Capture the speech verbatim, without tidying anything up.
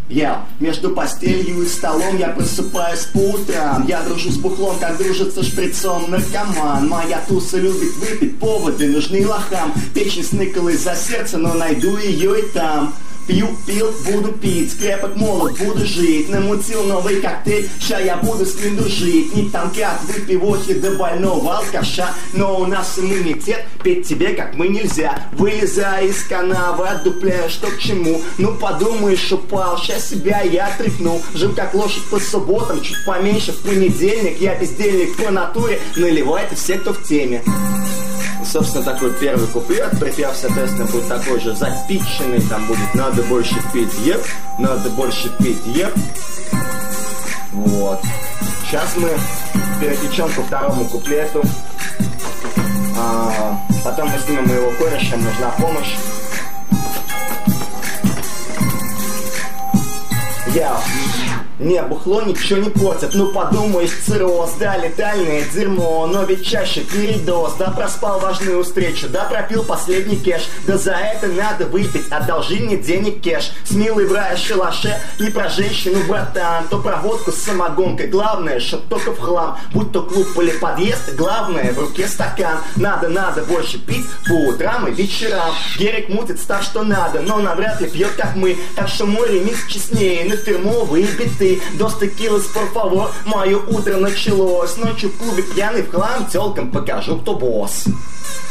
Я между постелью и столом я просыпаюсь по утрам. Я дружу с бухлом, как дружится шприцом наркоман. Моя туса любит выпить, поводы нужны лохам. Печень сныкалась за сердце, но найду ее и там. Пью, пил, буду пить, скрепок молод, буду жить. Намутил новый коктейль, ща я буду с ним дружить. Не там как выпивохи до больного алкаша. Но у нас иммунитет, петь тебе как мы нельзя. Вылезая из канавы, отдупляю, что к чему. Ну подумаешь, упал, ща себя я тряхну. Жил как лошадь по субботам, чуть поменьше в понедельник. Я бездельник по натуре, наливайте все, кто в теме. Собственно, такой первый куплет. Припев, соответственно, будет такой же запиченный. Там будет «надо больше пить, еп», «надо больше пить, еп». Вот. Сейчас мы перетечем ко второму куплету. А, потом мы снимем моего кореша, нужна помощь. Я. Не, бухло ничего не портит, ну подумаешь, цирроз, да, летальное дерьмо, но ведь чаще передоз, да, проспал важную встречу, да, пропил последний кэш, да за это надо выпить, одолжи мне денег кэш, с милой в рае шалаше, не про женщину, братан, то про водку с самогонкой, главное, чтоб только в хлам, будь то клуб или подъезд, главное, в руке стакан, надо, надо больше пить по утрам и вечерам, Герик мутит так, что надо, но навряд ли пьет, как мы, так что мой ремикс честнее, на фирмовые биты. Dos tequilas, por favor, мое утро началось. Ночью в клубе пьяный в хлам, тёлкам покажу, кто босс.